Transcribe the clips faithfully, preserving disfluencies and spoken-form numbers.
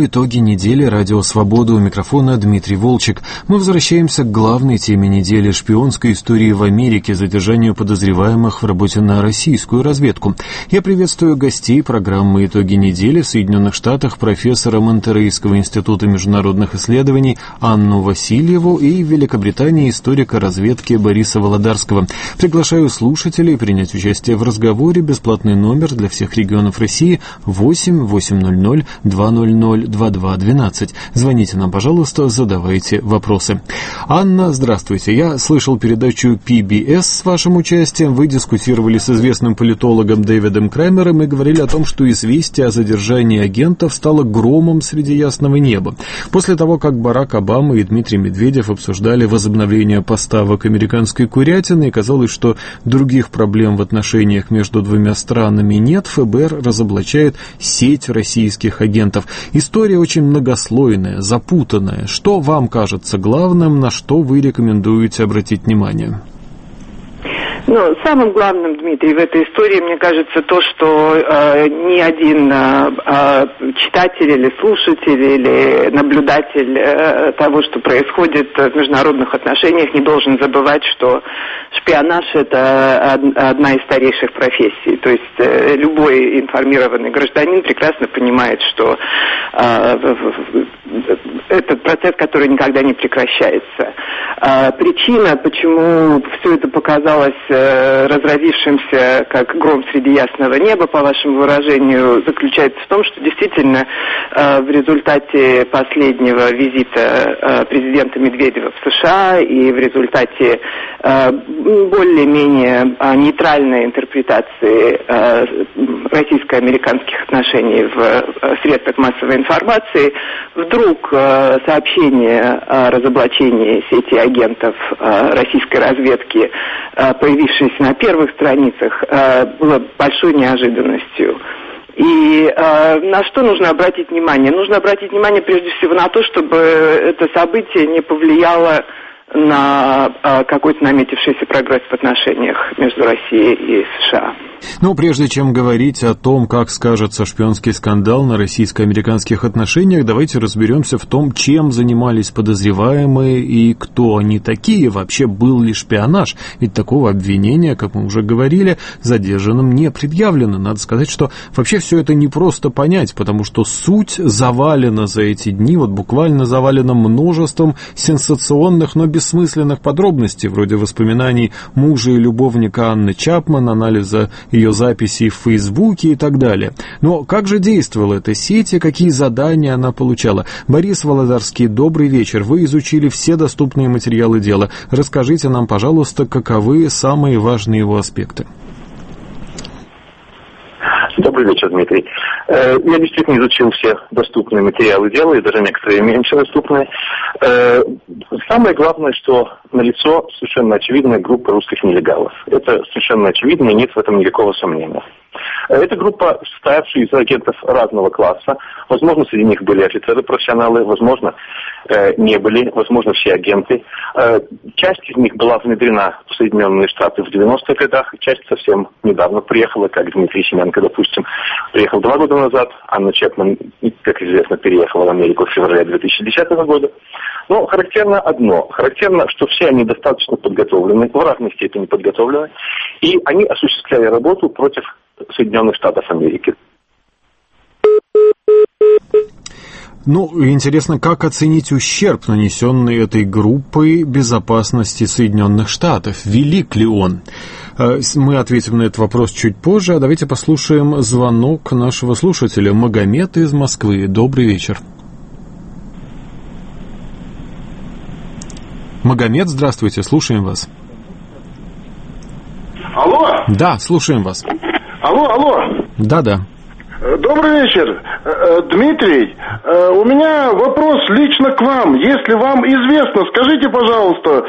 Ну, итоги недели. Радио «Свобода», у микрофона Дмитрий Волчек. Мы возвращаемся к главной теме недели — шпионской истории в Америке, задержанию подозреваемых в работе на российскую разведку. Я приветствую гостей программы «Итоги недели» в Соединенных Штатах, профессора Монтерейского института международных исследований Анну Васильеву и в Великобритании историка разведки Бориса Володарского. Приглашаю слушателей принять участие в разговоре. Бесплатный номер для всех регионов России восемь восемьсот два ноль ноль два два двенадцать. Звоните нам, пожалуйста, задавайте вопросы. Анна, здравствуйте. Я слышал передачу пи би эс с вашим участием. Вы дискутировали с известным политологом Дэвидом Крамером и говорили о том, что известие о задержании агентов стало громом среди ясного неба. После того, как Барак Обама и Дмитрий Медведев обсуждали возобновление поставок американской курятины, и казалось, что других проблем в отношениях между двумя странами нет, эф бэ эр разоблачает сеть российских агентов. История очень многослойная, запутанная. Что вам кажется главным, на что вы рекомендуете обратить внимание? Ну, самым главным, Дмитрий, в этой истории, мне кажется, то, что э, ни один э, читатель или слушатель или наблюдатель э, того, что происходит в международных отношениях, не должен забывать, что шпионаж – это одна из старейших профессий. То есть э, любой информированный гражданин прекрасно понимает, что э, это процесс, который никогда не прекращается. Э, причина, почему все это показалось разразившимся как гром среди ясного неба, по вашему выражению, заключается в том, что действительно в результате последнего визита президента Медведева в США и в результате более-менее нейтральной интерпретации российско-американских отношений в средствах массовой информации, вдруг сообщение о разоблачении сети агентов российской разведки, появившееся на первых страницах, было большой неожиданностью. И э, на что нужно обратить внимание? Нужно обратить внимание прежде всего на то, чтобы это событие не повлияло на э, какой-то наметившийся прогресс в отношениях между Россией и США. Ну, прежде чем говорить о том, как скажется шпионский скандал на российско-американских отношениях, давайте разберемся в том, чем занимались подозреваемые и кто они такие, вообще был ли шпионаж. Ведь такого обвинения, как мы уже говорили, задержанным не предъявлено. Надо сказать, что вообще все это не просто понять, потому что суть завалена за эти дни, вот буквально завалена множеством сенсационных, но бессмысленных подробностей, вроде воспоминаний мужа и любовника Анны Чапман, анализа ее записей в Фейсбуке и так далее. Но как же действовала эта сеть и какие задания она получала? Борис Володарский, добрый вечер. Вы изучили все доступные материалы дела. Расскажите нам, пожалуйста, каковы самые важные его аспекты. Добрый вечер, Дмитрий. Я действительно изучил все доступные материалы дела, и даже некоторые меньше доступные. Самое главное, что налицо совершенно очевидная группа русских нелегалов. Это совершенно очевидно, и нет в этом никакого сомнения. Эта группа, состоявшая из агентов разного класса, возможно, среди них были офицеры-профессионалы, возможно, не были, возможно, все агенты. Часть из них была внедрена в Соединенные Штаты в девяностых годах, часть совсем недавно приехала, как Дмитрий Семенко, допустим, приехал два года назад, Анна Чапман, как известно, переехала в Америку в феврале две тысячи десятого года. Но характерно одно. Характерно, что все они достаточно подготовлены, в разной степени подготовлены, и они осуществляли работу против Соединенных Штатов Америки. Ну, интересно, как оценить ущерб, нанесенный этой группой безопасности Соединенных Штатов? Велик ли он? Мы ответим на этот вопрос чуть позже, а давайте послушаем звонок нашего слушателя. Магомед из Москвы. Добрый вечер. Магомед, здравствуйте, слушаем вас. Алло? Да, слушаем вас. Алло, алло. Да-да. Добрый вечер, Дмитрий. У меня вопрос лично к вам. Если вам известно, скажите, пожалуйста,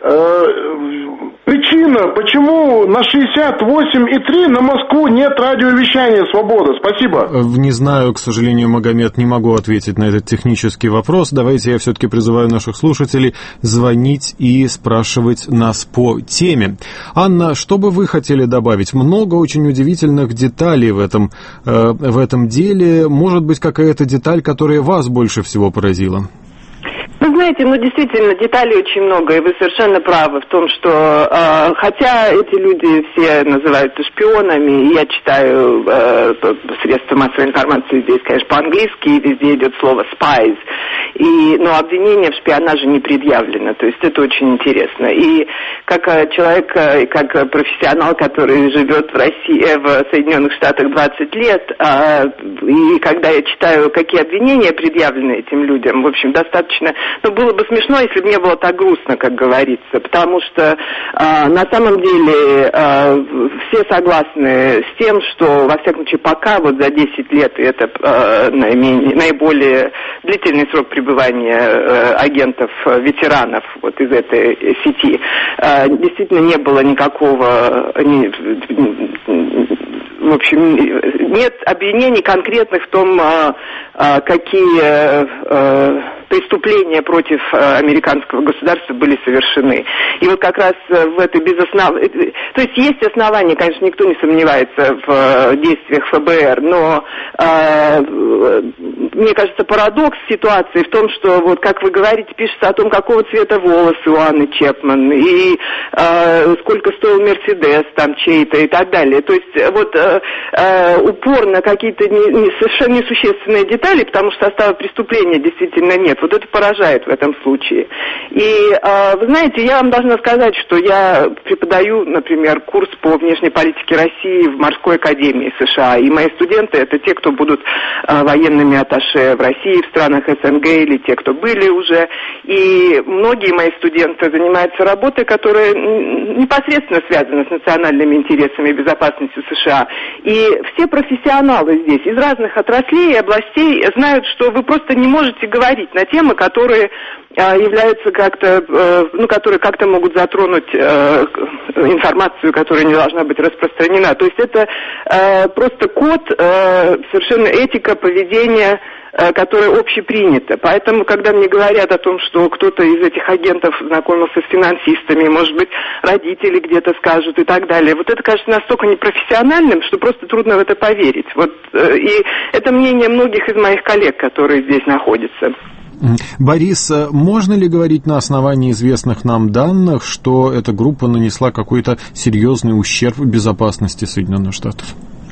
причина, почему на шестьдесят восемь и три на Москву нет радиовещания «Свобода». Спасибо. Не знаю, к сожалению, Магомед, не могу ответить на этот технический вопрос. Давайте я все-таки призываю наших слушателей звонить и спрашивать нас по теме. Анна, что бы вы хотели добавить? Много очень удивительных деталей в этом э, в этом деле. Может быть, какая-то деталь, которая вас больше всего поразила? Вы знаете, ну действительно, деталей очень много, и вы совершенно правы в том, что э, хотя эти люди все называются шпионами, и я читаю э, средства массовой информации здесь, конечно, по-английски, и везде идет слово spies, и, но обвинение в шпионаже не предъявлено, то есть это очень интересно. И как человек, как профессионал, который живет в России, в Соединенных Штатах двадцать лет, э, и когда я читаю, какие обвинения предъявлены этим людям, в общем, достаточно... Но было бы смешно, если бы не было так грустно, как говорится, потому что э, на самом деле э, все согласны с тем, что, во всяком случае, пока вот за десять лет, и это э, наименее, наиболее длительный срок пребывания э, агентов-ветеранов вот из этой сети, э, действительно не было никакого... Не, в общем, нет обвинений конкретных в том, э, э, какие... Э, преступления против э, американского государства были совершены. И вот как раз э, в этой безоснов... То есть есть основания, конечно, никто не сомневается в э, действиях ФБР, но э, мне кажется, парадокс ситуации в том, что, вот как вы говорите, пишется о том, какого цвета волосы у Анны Чепман, и э, сколько стоил Мерседес там чей-то и так далее. То есть вот э, э, упор на какие-то не, не, совершенно несущественные детали, потому что состава преступления действительно нет. Вот это поражает в этом случае. И, э, вы знаете, я вам должна сказать, что я преподаю, например, курс по внешней политике России в Морской академии США. И мои студенты — это те, кто будут э, военными атташе в России, в странах СНГ, или те, кто были уже. И многие мои студенты занимаются работой, которая непосредственно связана с национальными интересами и безопасностью США. И все профессионалы здесь из разных отраслей и областей знают, что вы просто не можете говорить на темы, которые э, являются как-то, э, ну, которые как-то могут затронуть э, информацию, которая не должна быть распространена. То есть это э, просто код, э, совершенно этика поведения, э, которая общепринята. Поэтому, когда мне говорят о том, что кто-то из этих агентов знакомился с финансистами, может быть, родители где-то скажут и так далее, вот это кажется настолько непрофессиональным, что просто трудно в это поверить. Вот, э, и это мнение многих из моих коллег, которые здесь находятся. Борис, можно ли говорить на основании известных нам данных, что эта группа нанесла какой-то серьезный ущерб безопасности Соединенных Штатов?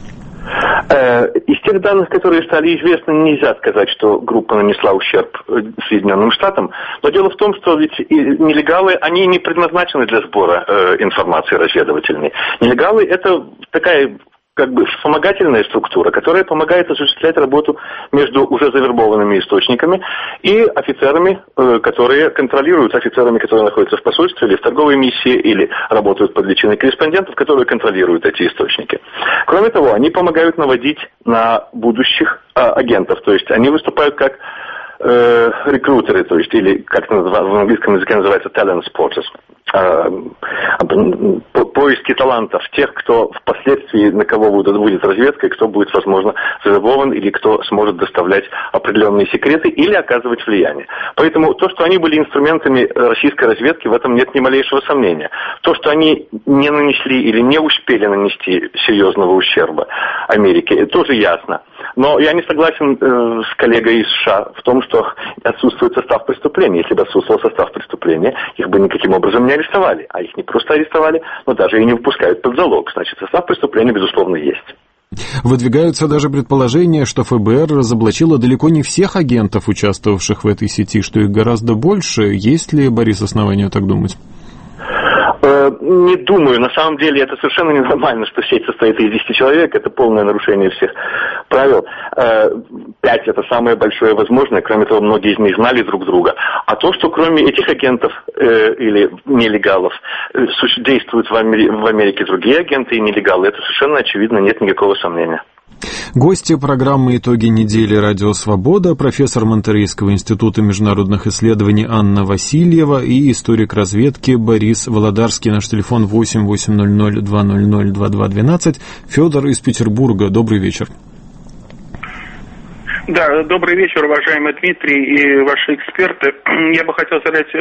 Из тех данных, которые стали известны, нельзя сказать, что группа нанесла ущерб Соединенным Штатам. Но дело в том, что ведь нелегалы, они не предназначены для сбора информации разведывательной. Нелегалы — это такая... как бы вспомогательная структура, которая помогает осуществлять работу между уже завербованными источниками и офицерами, которые контролируют, офицерами, которые находятся в посольстве или в торговой миссии, или работают под личиной корреспондентов, которые контролируют эти источники. Кроме того, они помогают наводить на будущих а, агентов, то есть они выступают как э, рекрутеры, то есть, или как в английском языке называется talent spotters. Поиски талантов, тех, кто впоследствии, на кого будет, будет разведка, и кто будет, возможно, завербован, или кто сможет доставлять определенные секреты или оказывать влияние. Поэтому то, что они были инструментами российской разведки, в этом нет ни малейшего сомнения. То, что они не нанесли или не успели нанести серьезного ущерба Америке, это тоже ясно. Но я не согласен э, с коллегой из США в том, что отсутствует состав преступления. Если бы отсутствовал состав преступления, их бы никаким образом не арестовали. А их не просто арестовали, но даже и не выпускают под залог. Значит, состав преступления, безусловно, есть. Выдвигаются даже предположения, что ФБР разоблачило далеко не всех агентов, участвовавших в этой сети, что их гораздо больше. Есть ли, Борис, основания так думать? Не думаю. На самом деле это совершенно ненормально, что сеть состоит из десяти человек. Это полное нарушение всех правил. Пять — это самое большое возможное. Кроме того, многие из них знали друг друга. А то, что кроме этих агентов э, или нелегалов э, действуют в Америке, в Америке другие агенты и нелегалы, это совершенно очевидно, нет никакого сомнения. Гости программы «Итоги недели. Радио Свобода», профессор Монтеррейского института международных исследований Анна Васильева и историк разведки Борис Володарский. Наш телефон восемь восемьсот два ноль ноль два два двенадцать. Федор из Петербурга. Добрый вечер. Да, добрый вечер, уважаемый Дмитрий и ваши эксперты. Я бы хотел задать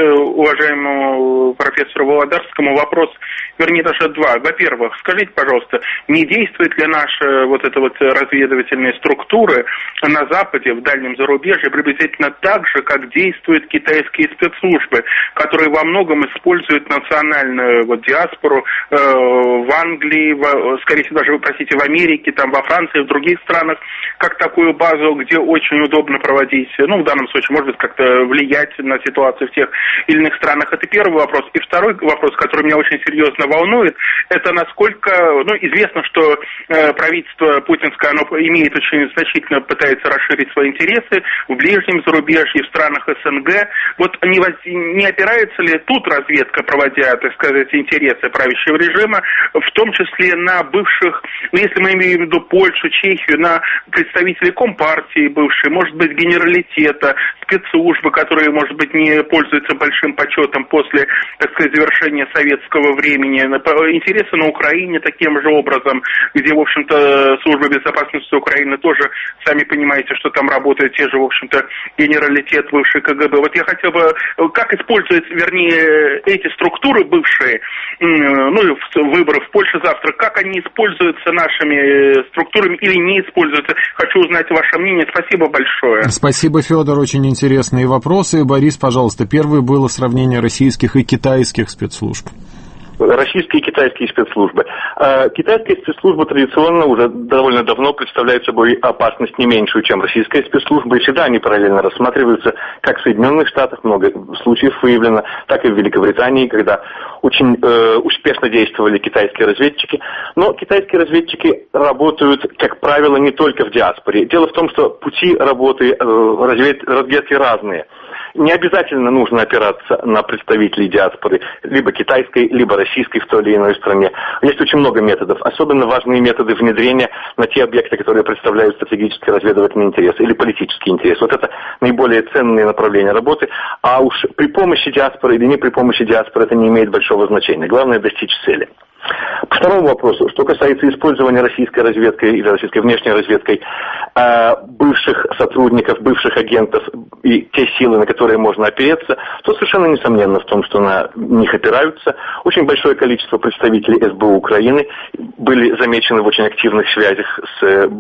уважаемому профессору Володарскому вопрос, вернее, даже два. Во-первых, скажите, пожалуйста, не действует ли наша вот эта вот разведывательная структура на Западе, в дальнем зарубежье, приблизительно так же, как действуют китайские спецслужбы, которые во многом используют национальную вот диаспору э, в Англии, в, скорее всего, даже, простите, в Америке, там, во Франции, в других странах, как такую базу, где очень удобно проводить, ну, в данном случае, может быть, как-то влиять на ситуацию в тех или иных странах. Это первый вопрос. И второй вопрос, который меня очень серьезно волнует, это насколько, ну, известно, что э, правительство путинское, оно имеет очень значительно, пытается расширить свои интересы в ближнем зарубежье, в странах СНГ. Вот не, воз... не опирается ли тут разведка, проводя, так сказать, интересы правящего режима, в том числе на бывших, ну, если мы имеем в виду Польшу, Чехию, на представителей Компартии бывшие, может быть, генералитета, спецслужбы, которые, может быть, не пользуются большим почетом после, так сказать, завершения советского времени. Интересы на Украине таким же образом, где, в общем-то, служба безопасности Украины тоже, сами понимаете, что там работают те же, в общем-то, генералитет, бывший КГБ. Вот я хотел бы, как использовать, вернее, эти структуры бывшие, ну, выборы в Польше завтра, как они используются нашими структурами или не используются? Хочу узнать ваше мнение. Спасибо большое. Спасибо, Федор. Очень интересные вопросы. Борис, пожалуйста, первое было сравнение российских и китайских спецслужб. Российские и китайские спецслужбы. Китайские спецслужбы традиционно уже довольно давно представляют собой опасность не меньшую, чем российская спецслужба, и всегда они параллельно рассматриваются как в Соединенных Штатах, много случаев выявлено, так и в Великобритании, когда очень э, успешно действовали китайские разведчики. Но китайские разведчики работают, как правило, не только в диаспоре. Дело в том, что пути работы э, развед... разведки разные. Не обязательно нужно опираться на представителей диаспоры, либо китайской, либо российской в той или иной стране. Есть очень много методов. Особенно важные методы внедрения на те объекты, которые представляют стратегический разведывательный интерес или политический интерес. Вот это наиболее ценные направления работы. А уж при помощи диаспоры или не при помощи диаспоры это не имеет большого значения. Главное достичь цели. По второму вопросу, что касается использования российской разведкой или российской внешней разведкой э, бывших сотрудников, бывших агентов и те силы, на которые можно опереться, то совершенно несомненно в том, что на них опираются. Очень большое количество представителей СБУ Украины были замечены в очень активных связях с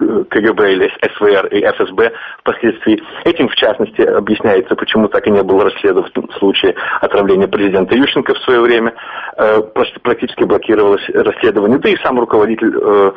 КГБ или СВР и ФСБ впоследствии. Этим, в частности, объясняется, почему так и не было расследован случай отравления президента Ющенко в свое время. Э, практически блокировалось расследование. Да и сам руководитель э,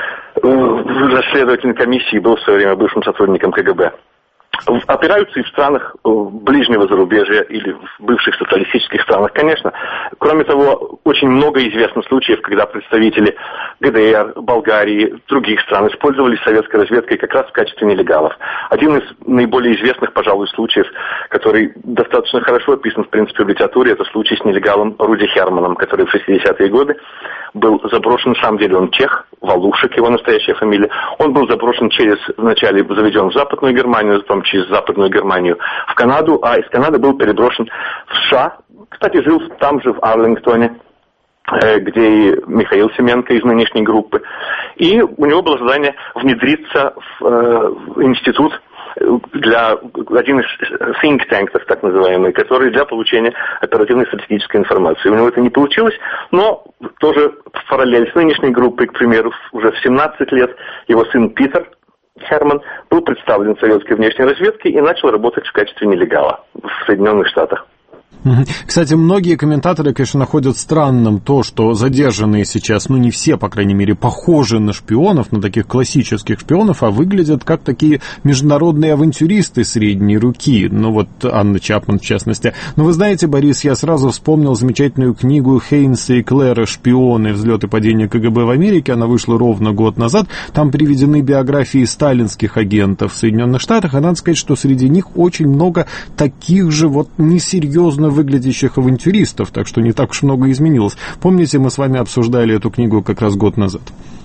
э, расследовательной комиссии был в свое время бывшим сотрудником КГБ. Опираются и в странах ближнего зарубежья или в бывших социалистических странах, конечно. Кроме того, очень много известно случаев, когда представители ГДР, Болгарии, других стран использовались советской разведкой как раз в качестве нелегалов. Один из наиболее известных, пожалуй, случаев, который достаточно хорошо описан, в принципе, в литературе, это случай с нелегалом Руди Херманом, который в шестидесятые годы был заброшен, на самом деле он чех, Валушек, его настоящая фамилия. Он был заброшен через, вначале заведен в Западную Германию, потом через Западную Германию в Канаду, а из Канады был переброшен в США. Кстати, жил там же, в Арлингтоне, где и Михаил Семенко из нынешней группы. И у него было задание внедриться в э, институт для один из think tanks, так называемый, который для получения оперативной стратегической информации. У него это не получилось, но тоже в параллель с нынешней группой, к примеру, уже в семнадцать лет его сын Питер Херман был представлен советской внешней разведке и начал работать в качестве нелегала в Соединенных Штатах. Кстати, многие комментаторы, конечно, находят странным то, что задержанные сейчас, ну не все, по крайней мере, похожи на шпионов, на таких классических шпионов, а выглядят как такие международные авантюристы средней руки. Ну вот Анна Чапман, в частности. Но вы знаете, Борис, я сразу вспомнил замечательную книгу Хейнса и Клэра «Шпионы. Взлет и падение КГБ в Америке». Она вышла ровно год назад. Там приведены биографии сталинских агентов в Соединенных Штатах. И надо сказать, что среди них очень много таких же вот несерьезно выглядящих авантюристов, так что не так уж много изменилось. Помните, мы с вами обсуждали эту книгу как раз год назад?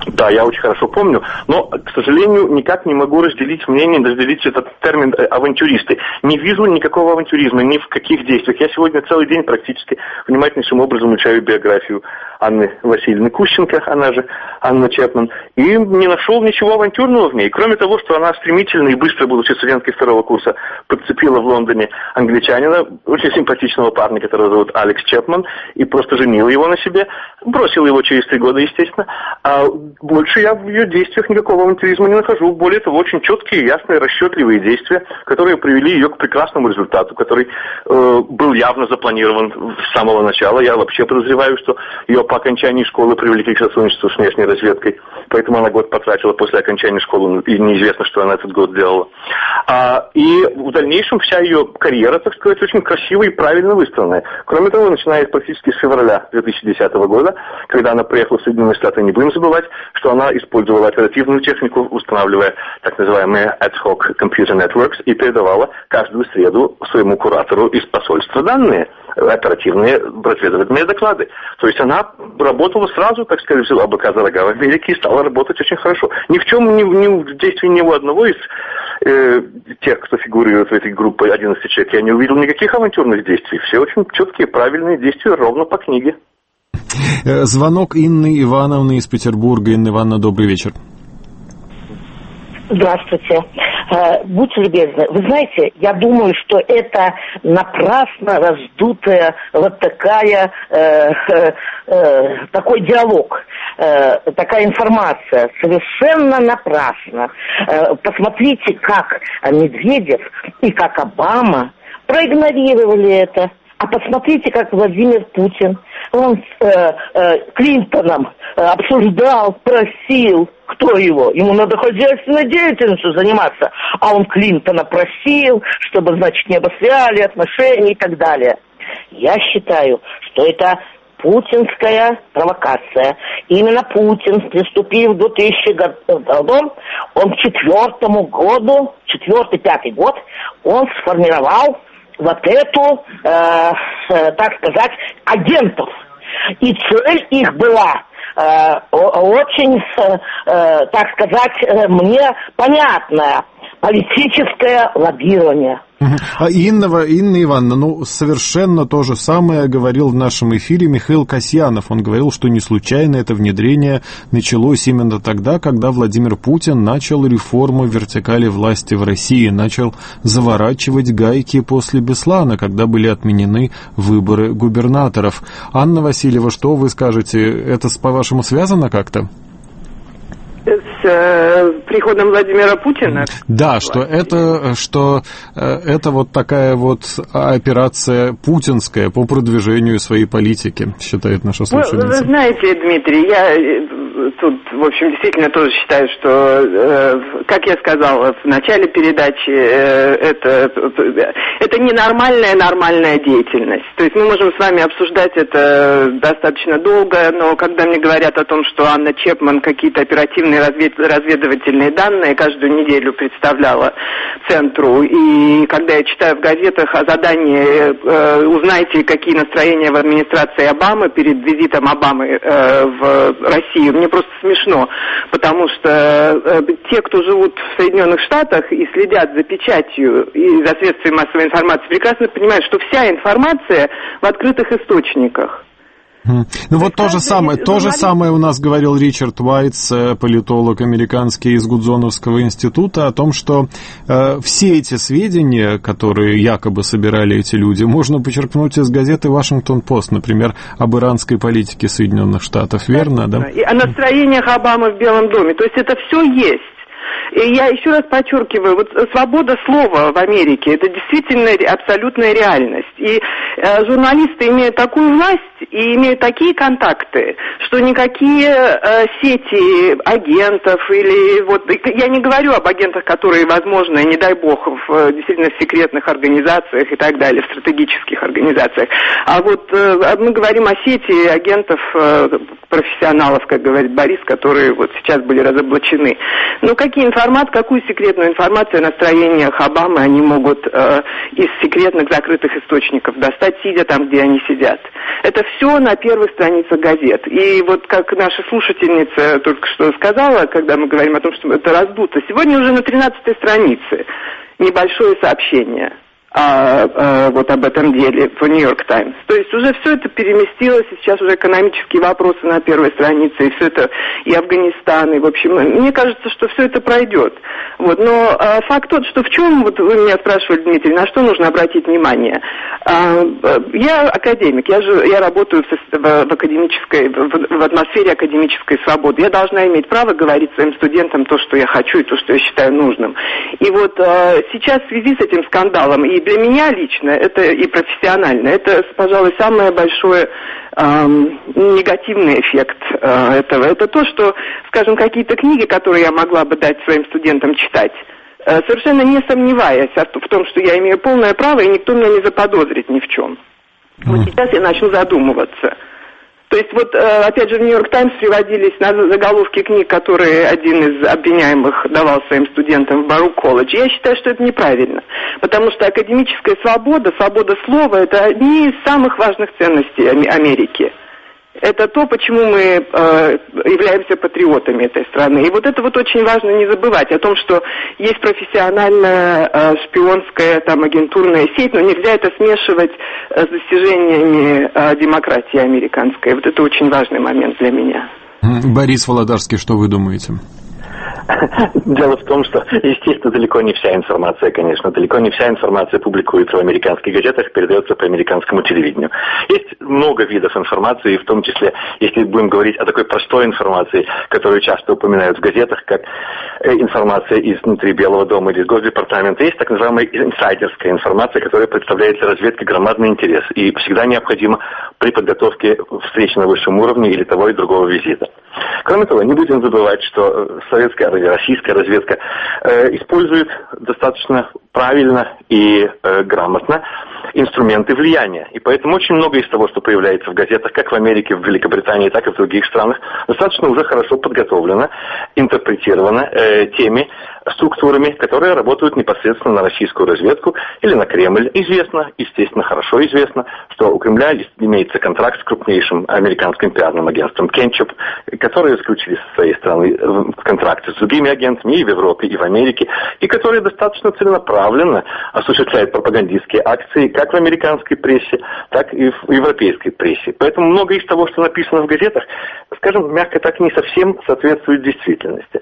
Да, я очень хорошо помню, но, к сожалению, никак не могу разделить мнение, разделить этот термин авантюристы. Не вижу никакого авантюризма ни в каких действиях. Я сегодня целый день практически внимательнейшим образом изучаю биографию Анны Васильевны Кущенко, она же Анна Чепман, и не нашел ничего авантюрного в ней. Кроме того, что она стремительно и быстро, будучи студенткой второго курса, подцепила в Лондоне англичанина, очень симпатичного парня, которого зовут Алекс Чепман, и просто женила его на себе, бросила его через три года, естественно. А больше я в ее действиях никакого авантюризма не нахожу. Более того, очень четкие, ясные, расчетливые действия, которые привели ее к прекрасному результату, который э, был явно запланирован с самого начала. Я вообще подозреваю, что ее по окончании школы привлекли к сотрудничеству с внешней разведкой, поэтому она год потратила после окончания школы, и неизвестно, что она этот год делала. А, и в дальнейшем вся ее карьера, так сказать, очень красивая и правильно выстроенная. Кроме того, начиная практически с февраля две тысячи десятого года, когда она приехала в Соединенные Штаты, не будем забывать, что она использовала оперативную технику, устанавливая так называемые ad hoc computer networks, и передавала каждую среду своему куратору из посольства данные, оперативные разведывательные доклады. То есть она работала сразу, так сказать, взяла быка за рога в Америке и стала работать очень хорошо. Ни в чем, ни, ни в действии ни у одного из э, тех, кто фигурирует в этой группе одиннадцати человек, я не увидел никаких авантюрных действий. Все очень четкие, правильные действия, ровно по книге. Звонок Инны Ивановны из Петербурга. Инна Ивановна, добрый вечер. Здравствуйте. Будьте любезны. Вы знаете, я думаю, что это напрасно раздутая вот такая, э, э, такой диалог, э, такая информация. Совершенно напрасно. Э, посмотрите, как Медведев и как Обама проигнорировали это. А посмотрите, как Владимир Путин, он с э, э, Клинтоном э, обсуждал, просил, кто его? Ему надо хозяйственной деятельностью заниматься. А он Клинтона просил, чтобы, значит, не обостряли отношения и так далее. Я считаю, что это путинская провокация. Именно Путин, приступив к двухтысячному году, он к четвертому году, четвертый, пятый год, он сформировал вот эту, э, э, так сказать, агентов. И цель их была э, очень, э, э, так сказать, э, мне понятная. Политическое лоббирование. А Инна, Инна Ивановна, ну, совершенно то же самое говорил в нашем эфире Михаил Касьянов. Он говорил, что не случайно это внедрение началось именно тогда, когда Владимир Путин начал реформу вертикали власти в России, начал заворачивать гайки после Беслана, когда были отменены выборы губернаторов. Анна Васильева, что вы скажете? Это, по-вашему, связано как-то? С э, приходом Владимира Путина? Да, что это, что э, это вот такая вот операция путинская по продвижению своей политики, считает наша слушательница. Вы, вы знаете, Дмитрий, я тут, в общем, действительно тоже считаю, что, э, как я сказала в начале передачи, э, это, это ненормальная нормальная деятельность. То есть мы можем с вами обсуждать это достаточно долго, но когда мне говорят о том, что Анна Чепман какие-то оперативные развед... разведывательные данные каждую неделю представляла центру, и когда я читаю в газетах о задании э, «Узнайте, какие настроения в администрации Обамы» перед визитом Обамы э, в Россию, мне просто смешно, потому что э, те, кто живут в Соединенных Штатах и следят за печатью и за средствами массовой информации, прекрасно понимают, что вся информация в открытых источниках. Ну вот то же самое, то же самое у нас говорил Ричард Уайтс, политолог американский из Гудзоновского института, о том, что э, все эти сведения, которые якобы собирали эти люди, можно почерпнуть из газеты «Вашингтон-Пост», например, об иранской политике Соединенных Штатов, верно, да? И о настроениях Обамы в Белом доме, то есть это все есть. И я еще раз подчеркиваю, вот свобода слова в Америке – это действительно абсолютная реальность. И э, журналисты имеют такую власть и имеют такие контакты, что никакие э, сети агентов или вот я не говорю об агентах, которые, возможно, не дай бог, в действительно секретных организациях и так далее, в стратегических организациях. А вот э, мы говорим о сети агентов э, профессионалов, как говорит Борис, которые вот сейчас были разоблачены. Ну, какие информации информацию, какую секретную информацию о настроениях Обамы они могут э, из секретных закрытых источников достать, сидя там, где они сидят. Это все на первых страницах газет. И вот как наша слушательница только что сказала, когда мы говорим о том, что это раздуто, сегодня уже на тринадцатой странице небольшое сообщение. А, а, вот об этом деле в Нью-Йорк Таймс. То есть уже все это переместилось, и сейчас уже экономические вопросы на первой странице, и все это, и Афганистан, и в общем, мне кажется, что все это пройдет. Вот, но а, факт тот, что в чем, вот вы меня спрашивали, Дмитрий, на что нужно обратить внимание. А, я академик, я, же, я работаю в, в, в академической, в, в атмосфере академической свободы. Я должна иметь право говорить своим студентам то, что я хочу, и то, что я считаю нужным. И вот а, сейчас в связи с этим скандалом, и для меня лично, это и профессионально, это, пожалуй, самый большой э, негативный эффект э, этого. Это то, что, скажем, какие-то книги, которые я могла бы дать своим студентам читать, э, совершенно не сомневаясь в том, что я имею полное право, и никто меня не заподозрит ни в чем. Mm. Вот сейчас я начну задумываться. То есть вот, опять же, в Нью-Йорк Таймс приводились заголовки книг, которые один из обвиняемых давал своим студентам в Барук колледж. Я считаю, что это неправильно, потому что академическая свобода, свобода слова – это одни из самых важных ценностей Америки. Это то, почему мы э, являемся патриотами этой страны. И вот это вот очень важно не забывать о том, что есть профессиональная э, шпионская там агентурная сеть, но нельзя это смешивать э, с достижениями э, демократии американской. Вот это очень важный момент для меня. Борис Володарский, что вы думаете? Дело в том, что, естественно, далеко не вся информация, конечно, далеко не вся информация публикуется в американских газетах, передается по американскому телевидению. Есть много видов информации, в том числе, если будем говорить о такой простой информации, которую часто упоминают в газетах, как информация изнутри Белого дома или из Госдепартамента, есть так называемая инсайдерская информация, которая представляет для разведки громадный интерес и всегда необходима при подготовке встречи на высшем уровне или того и другого визита. Кроме того, не будем забывать, что советская или российская разведка э, использует достаточно правильно и э, грамотно инструменты влияния. И поэтому очень много из того, что появляется в газетах, как в Америке, в Великобритании, так и в других странах, достаточно уже хорошо подготовлено, интерпретировано э, теми структурами, которые работают непосредственно на российскую разведку или на Кремль. Известно, естественно, хорошо известно, что у Кремля имеется контракт с крупнейшим американским пиарным агентством Кенчуп, которые заключили со своей стороны контракты с другими агентами и в Европе, и в Америке, и которые достаточно целенаправленно осуществляют пропагандистские акции как в американской прессе, так и в европейской прессе. Поэтому многое из того, что написано в газетах, скажем, мягко так, не совсем соответствует действительности.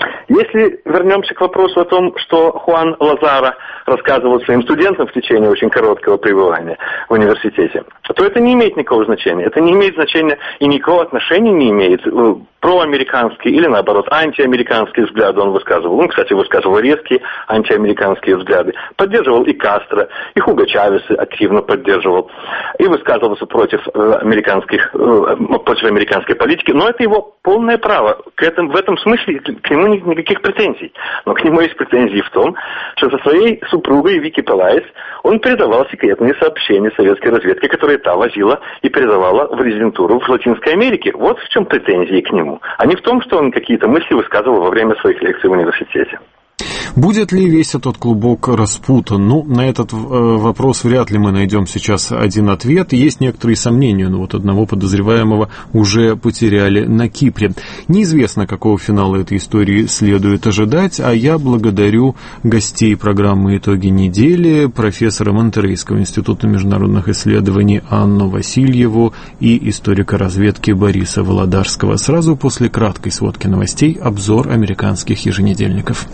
Если вернемся к вопросу о том, что Хуан Лазаро рассказывал своим студентам в течение очень короткого пребывания в университете, то это не имеет никакого значения. Это не имеет значения и никакого отношения не имеет проамериканские или, наоборот, антиамериканские взгляды он высказывал. Он, кстати, высказывал резкие антиамериканские взгляды. Поддерживал и Кастро, и Хуго Чавеса активно поддерживал. И высказывался против американских, против американской политики. Но это его полное право. К этому, в этом смысле к нему никаких претензий. Но к нему есть претензии в том, что со своей супругой Вики Пелайс он передавал секретные сообщения советской разведки, которые та возила и передавала в резидентуру в Латинской Америке. Вот в чем претензии к нему. А не в том, что он какие-то мысли высказывал во время своих лекций в университете. Будет ли весь этот клубок распутан? Ну, на этот э, вопрос вряд ли мы найдем сейчас один ответ. Есть некоторые сомнения, но вот одного подозреваемого уже потеряли на Кипре. Неизвестно, какого финала этой истории следует ожидать, а я благодарю гостей программы «Итоги недели», профессора Монтеррейского института международных исследований Анну Васильеву и историка разведки Бориса Володарского. Сразу после краткой сводки новостей обзор американских еженедельников.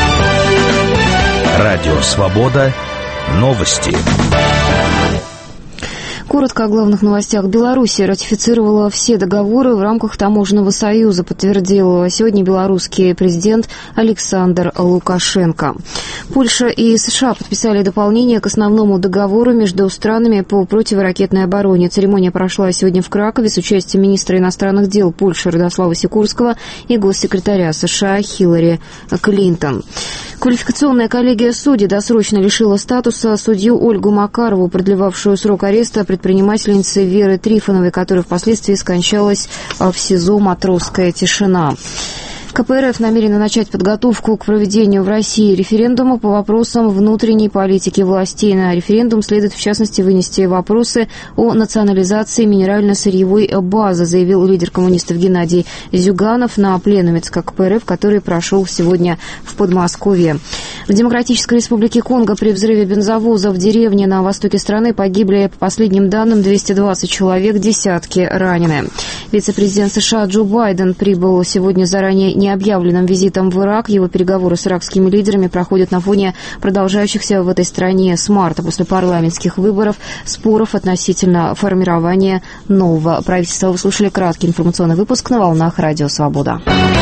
Радио «Свобода». Новости. Коротко о главных новостях. Белоруссия ратифицировала все договоры в рамках Таможенного союза, подтвердил сегодня белорусский президент Александр Лукашенко. Польша и США подписали дополнение к основному договору между странами по противоракетной обороне. Церемония прошла сегодня в Кракове с участием министра иностранных дел Польши Радослава Сикурского и госсекретаря США Хиллари Клинтон. Квалификационная коллегия судей досрочно лишила статуса судью Ольгу Макарову, продлевавшую срок ареста предпринимательницы Веры Трифоновой, которая впоследствии скончалась в СИЗО «Матросская тишина». ка пэ эр эф намерена начать подготовку к проведению в России референдума по вопросам внутренней политики властей. На референдум следует, в частности, вынести вопросы о национализации минерально-сырьевой базы, заявил лидер коммунистов Геннадий Зюганов на пленуме ЦК ка пэ эр эф, который прошел сегодня в Подмосковье. В Демократической Республике Конго при взрыве бензовоза в деревне на востоке страны погибли, по последним данным, двести двадцать человек, десятки ранены. Вице-президент США Джо Байден прибыл сегодня заранее необъявленным визитом в Ирак. Его переговоры с иракскими лидерами проходят на фоне продолжающихся в этой стране с марта после парламентских выборов споров относительно формирования нового правительства. Вы слушали краткий информационный выпуск на волнах Радио Свобода.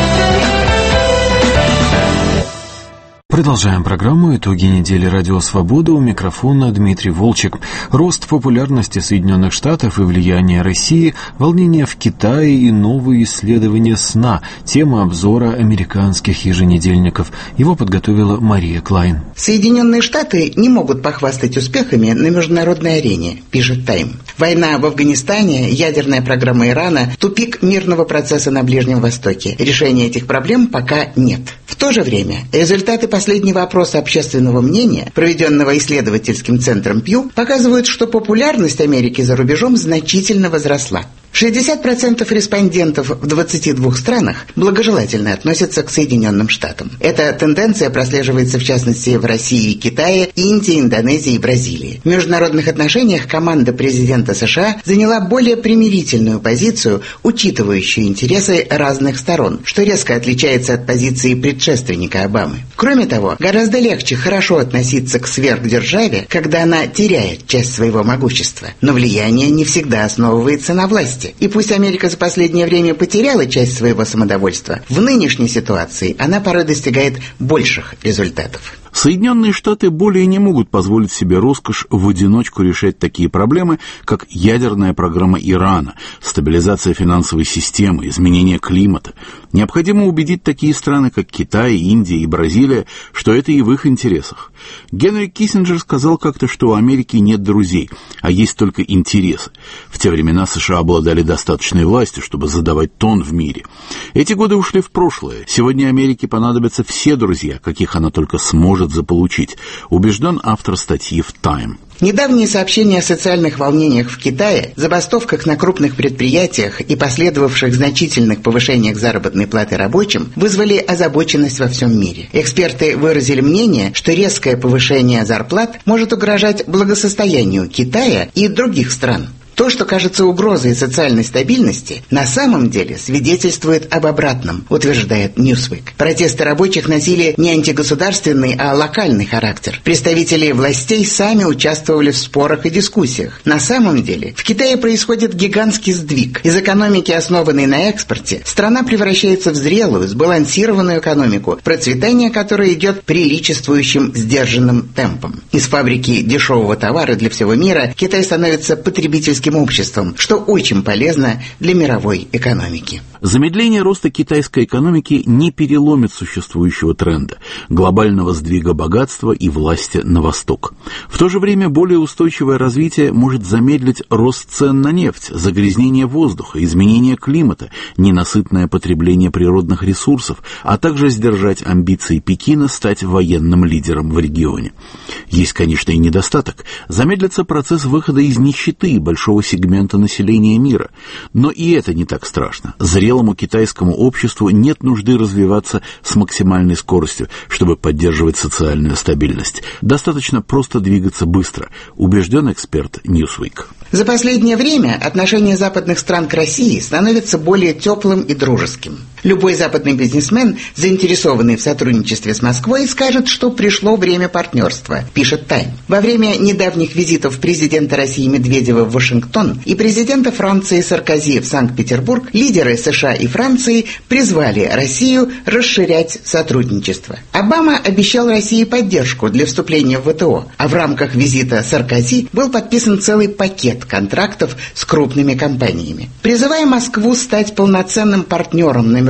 Продолжаем программу «Итоги недели Радио Свобода». У микрофона Дмитрий Волчек. Рост популярности Соединенных Штатов и влияние России, волнения в Китае и новые исследования сна. Тема обзора американских еженедельников. Его подготовила Мария Клайн. Соединенные Штаты не могут похвастать успехами на международной арене, пишет «Тайм». Война в Афганистане, ядерная программа Ирана, тупик мирного процесса на Ближнем Востоке. Решения этих проблем пока нет. В то же время результаты последнего опроса общественного мнения, проведенного исследовательским центром Пью, показывают, что популярность Америки за рубежом значительно возросла. шестьдесят процентов респондентов в двадцати двух странах благожелательно относятся к Соединенным Штатам. Эта тенденция прослеживается в частности в России, Китае, Индии, Индонезии и Бразилии. В международных отношениях команда президента США заняла более примирительную позицию, учитывающую интересы разных сторон, что резко отличается от позиции предшественника Обамы. Кроме того, гораздо легче хорошо относиться к сверхдержаве, когда она теряет часть своего могущества. Но влияние не всегда основывается на власти. И пусть Америка за последнее время потеряла часть своего самодовольства, в нынешней ситуации она порой достигает больших результатов. Соединенные Штаты более не могут позволить себе роскошь в одиночку решать такие проблемы, как ядерная программа Ирана, стабилизация финансовой системы, изменение климата. Необходимо убедить такие страны, как Китай, Индия и Бразилия, что это и в их интересах. Генри Киссинджер сказал как-то, что у Америки нет друзей, а есть только интересы. В те времена США обладали достаточной властью, чтобы задавать тон в мире. Эти годы ушли в прошлое. Сегодня Америке понадобятся все друзья, каких она только сможет заполучить, убежден автор статьи в «Тайм». Недавние сообщения о социальных волнениях в Китае, забастовках на крупных предприятиях и последовавших значительных повышениях заработной платы рабочим вызвали озабоченность во всем мире. Эксперты выразили мнение, что резкое повышение зарплат может угрожать благосостоянию Китая и других стран. То, что кажется угрозой социальной стабильности, на самом деле свидетельствует об обратном, утверждает Newsweek. Протесты рабочих носили не антигосударственный, а локальный характер. Представители властей сами участвовали в спорах и дискуссиях. На самом деле в Китае происходит гигантский сдвиг. Из экономики, основанной на экспорте, страна превращается в зрелую, сбалансированную экономику, процветание которой идет приличествующим сдержанным темпом. Из фабрики дешевого товара для всего мира Китай становится потребительским обществом, что очень полезно для мировой экономики. Замедление роста китайской экономики не переломит существующего тренда – глобального сдвига богатства и власти на восток. В то же время более устойчивое развитие может замедлить рост цен на нефть, загрязнение воздуха, изменение климата, ненасытное потребление природных ресурсов, а также сдержать амбиции Пекина стать военным лидером в регионе. Есть, конечно, и недостаток – замедлится процесс выхода из нищеты и большого сегмента населения мира. Но и это не так страшно. Зрелому китайскому обществу нет нужды развиваться с максимальной скоростью, чтобы поддерживать социальную стабильность. Достаточно просто двигаться быстро, убежден эксперт Newsweek. За последнее время отношение западных стран к России становится более теплым и дружеским. Любой западный бизнесмен, заинтересованный в сотрудничестве с Москвой, скажет, что пришло время партнерства, пишет «Тайм». Во время недавних визитов президента России Медведева в Вашингтон и президента Франции Саркози в Санкт-Петербург лидеры США и Франции призвали Россию расширять сотрудничество. Обама обещал России поддержку для вступления в вэ тэ о, а в рамках визита Саркози был подписан целый пакет контрактов с крупными компаниями. Призывая Москву стать полноценным партнером на международном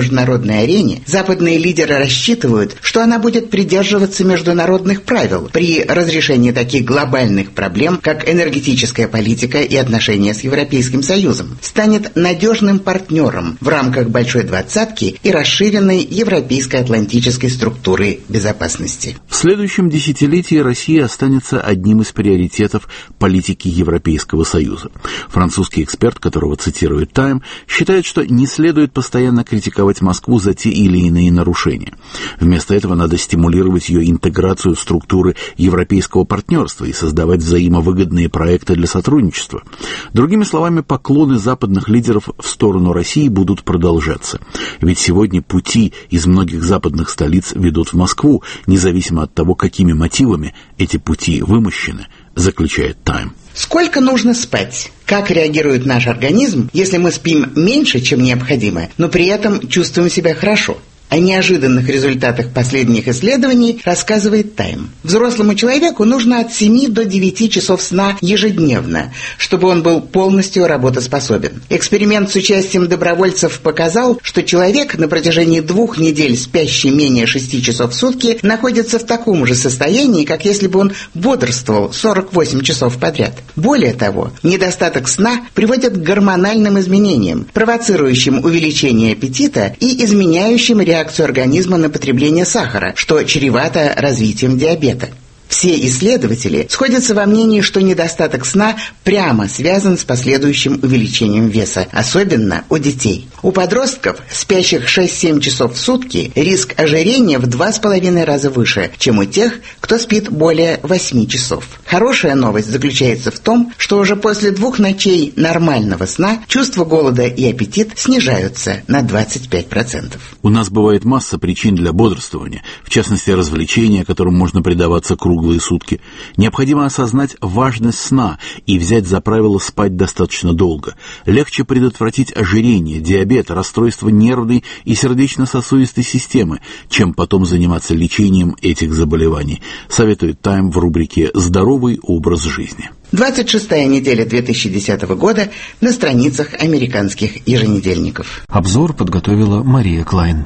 международной арене, западные лидеры рассчитывают, что она будет придерживаться международных правил при разрешении таких глобальных проблем, как энергетическая политика и отношения с Европейским Союзом, станет надежным партнером в рамках Большой Двадцатки и расширенной европейской атлантической структуры безопасности. В следующем десятилетии Россия останется одним из приоритетов политики Европейского Союза. Французский эксперт, которого цитирует «Тайм», считает, что не следует постоянно критиковать Москву за те или иные нарушения. Вместо этого надо стимулировать ее интеграцию в структуры европейского партнерства и создавать взаимовыгодные проекты для сотрудничества. Другими словами, поклоны западных лидеров в сторону России будут продолжаться. Ведь сегодня пути из многих западных столиц ведут в Москву, независимо от того, какими мотивами эти пути вымощены, заключает «Тайм». Сколько нужно спать? Как реагирует наш организм, если мы спим меньше, чем необходимо, но при этом чувствуем себя хорошо? О неожиданных результатах последних исследований рассказывает «Тайм». Взрослому человеку нужно от семи до девяти часов сна ежедневно, чтобы он был полностью работоспособен. Эксперимент с участием добровольцев показал, что человек, на протяжении двух недель спящий менее шести часов в сутки, находится в таком же состоянии, как если бы он бодрствовал сорок восемь часов подряд. Более того, недостаток сна приводит к гормональным изменениям, провоцирующим увеличение аппетита и изменяющим реакцию реакцию организма на потребление сахара, что чревато развитием диабета. Все исследователи сходятся во мнении, что недостаток сна прямо связан с последующим увеличением веса, особенно у детей. У подростков, спящих шесть-семь часов в сутки, риск ожирения в два с половиной раза выше, чем у тех, кто спит более восьми часов. Хорошая новость заключается в том, что уже после двух ночей нормального сна чувство голода и аппетит снижаются на двадцать пять процентов. У нас бывает масса причин для бодрствования, в частности развлечения, которым можно предаваться круглые сутки. Необходимо осознать важность сна и взять за правило спать достаточно долго. Легче предотвратить ожирение, диабет, расстройство нервной и сердечно-сосудистой системы, чем потом заниматься лечением этих заболеваний, советует «Тайм» в рубрике «Здоровый образ жизни». двадцать шестая неделя две тысячи десятого года на страницах американских еженедельников. Обзор подготовила Мария Клайн.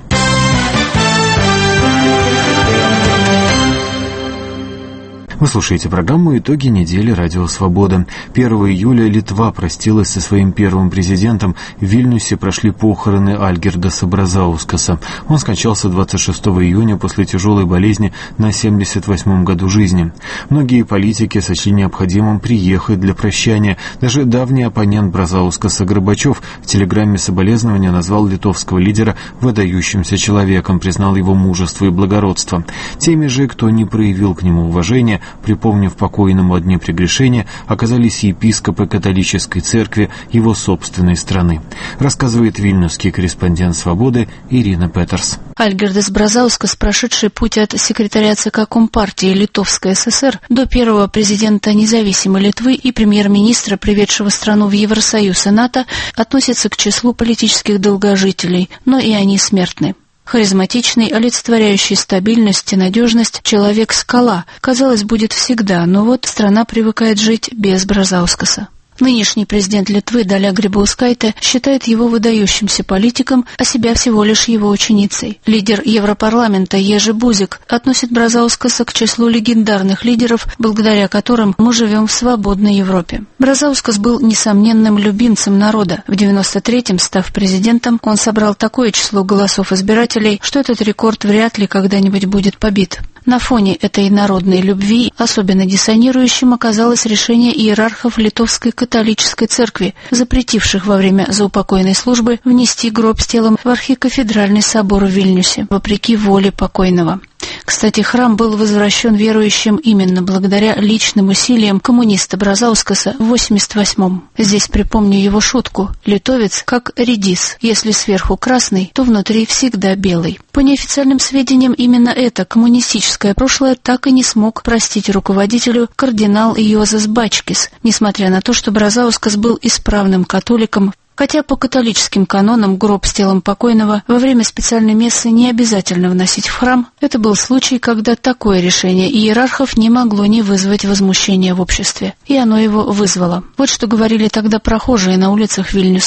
Вы слушаете программу «Итоги недели. Радио Свобода». первого июля Литва простилась со своим первым президентом. В Вильнюсе прошли похороны Альгирдаса Бразаускаса. Он скончался двадцать шестого июня после тяжелой болезни на семьдесят восьмом году жизни. Многие политики сочли необходимым приехать для прощания. Даже давний оппонент Бразаускаса Горбачев в телеграмме соболезнования назвал литовского лидера выдающимся человеком, признал его мужество и благородство. Теми же, кто не проявил к нему уважения, припомнив покойному одни прегрешения, оказались епископы католической церкви его собственной страны, рассказывает вильнюсский корреспондент «Свободы» Ирина Петерс. Альгирдас Бразаускас, прошедший путь от секретаря ЦК Компартии Литовской ССР до первого президента независимой Литвы и премьер-министра, приведшего страну в Евросоюз и НАТО, относится к числу политических долгожителей, но и они смертны. Харизматичный, олицетворяющий стабильность и надежность, человек-скала, казалось, будет всегда, но вот страна привыкает жить без Бразаускаса. Нынешний президент Литвы Даля Грибаускайте считает его выдающимся политиком, а себя всего лишь его ученицей. Лидер Европарламента Ежи Бузик относит Бразаускаса к числу легендарных лидеров, благодаря которым мы живем в свободной Европе. Бразаускас был несомненным любимцем народа. В девяносто третьем, став президентом, он собрал такое число голосов избирателей, что этот рекорд вряд ли когда-нибудь будет побит. На фоне этой народной любви особенно диссонирующим оказалось решение иерархов Литовской католической церкви, запретивших во время заупокойной службы внести гроб с телом в архикафедральный собор в Вильнюсе, вопреки воле покойного. Кстати, храм был возвращен верующим именно благодаря личным усилиям коммуниста Бразаускаса в восемьдесят восьмом. Здесь припомню его шутку: литовец как редис, если сверху красный, то внутри всегда белый. По неофициальным сведениям, именно это коммунистическое прошлое так и не смог простить руководителю кардинал Йозеф Бачкис, несмотря на то, что Бразаускас был исправным католиком. Хотя по католическим канонам гроб с телом покойного во время специальной мессы не обязательно вносить в храм, это был случай, когда такое решение иерархов не могло не вызвать возмущения в обществе. И оно его вызвало. Вот что говорили тогда прохожие на улицах Вильнюса.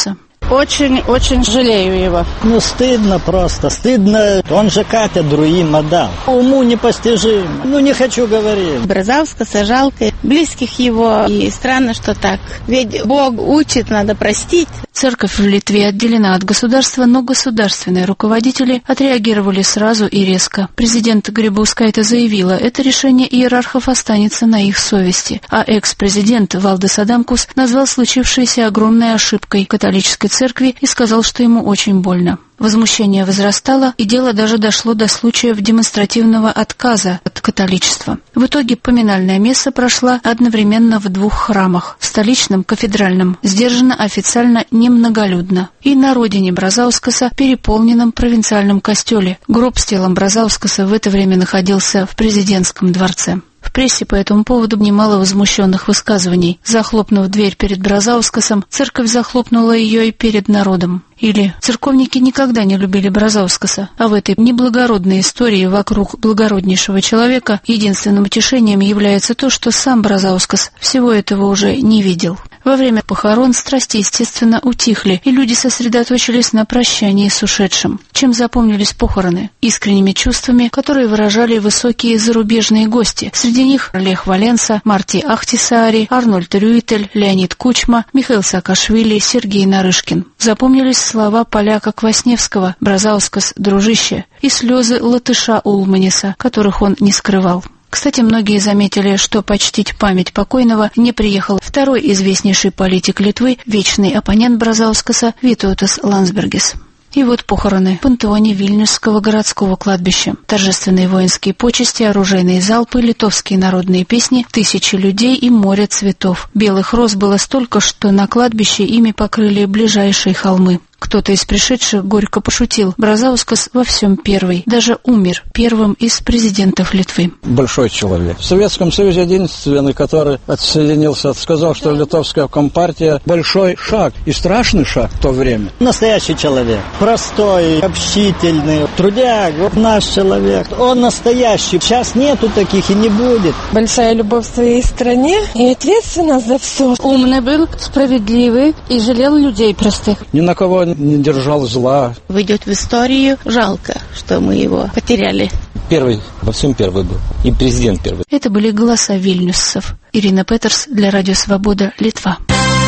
очень-очень жалею его. Ну, стыдно просто, стыдно. Он же Катя другим отдал. Уму непостижимо. Ну, не хочу говорить. Бразаускаса жалко, близких его, и странно, что так. Ведь Бог учит, надо простить. Церковь в Литве отделена от государства, но государственные руководители отреагировали сразу и резко. Президент Грибаускайте заявила, это решение иерархов останется на их совести, а экс-президент Валдис Адамкус назвал случившееся огромной ошибкой католической церкви и сказал, что ему очень больно. Возмущение возрастало, и дело даже дошло до случаев демонстративного отказа от католичества. В итоге поминальная месса прошла одновременно в двух храмах. В столичном кафедральном, сдержанно, официально, немноголюдно. И на родине Бразаускаса, переполненном провинциальном костеле. Гроб с телом Бразаускаса в это время находился в президентском дворце. В прессе по этому поводу немало возмущенных высказываний. Захлопнув дверь перед Бразаускасом, церковь захлопнула ее и перед народом. Или церковники никогда не любили Бразаускаса, а в этой неблагородной истории вокруг благороднейшего человека единственным утешением является то, что сам Бразаускас всего этого уже не видел. Во время похорон страсти, естественно, утихли, и люди сосредоточились на прощании с ушедшим. Чем запомнились похороны? Искренними чувствами, которые выражали высокие зарубежные гости. Среди них Лех Валенса, Марти Ахтисаари, Арнольд Рюитель, Леонид Кучма, Михаил Саакашвили, Сергей Нарышкин. Запомнились слова поляка Квасневского «Бразаускас, дружище» и слезы латыша Улманиса, которых он не скрывал. Кстати, многие заметили, что почтить память покойного не приехал второй известнейший политик Литвы, вечный оппонент Бразаускаса Витаутас Ландсбергис. И вот похороны в пантеоне Вильнюсского городского кладбища. Торжественные воинские почести, оружейные залпы, литовские народные песни, тысячи людей и море цветов. Белых роз было столько, что на кладбище ими покрыли ближайшие холмы. Кто-то из пришедших горько пошутил. Бразаускас во всем первый, даже умер первым из президентов Литвы. Большой человек. В Советском Союзе единственный, который отсоединился, сказал, что литовская компартия большой шаг и страшный шаг в то время. Настоящий человек. Простой, общительный, трудяг. Вот наш человек. Он настоящий. Сейчас нету таких и не будет. Большая любовь к своей стране и ответственность за все. Умный был, справедливый и жалел людей простых. Ни на кого не держал зла. Войдет в историю. Жалко, что мы его потеряли. Первый, во всем первый был. И президент первый. Это были голоса вильнюсцев. Ирина Петерс для Радио Свобода, Литва.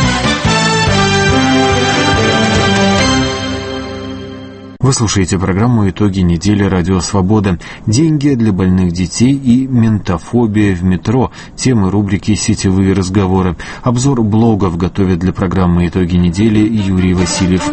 Вы слушаете программу «Итоги недели. Радио Свобода». Деньги для больных детей и ментофобия в метро. Темы рубрики «Сетевые разговоры». Обзор блогов готовит для программы «Итоги недели» Юрий Васильев.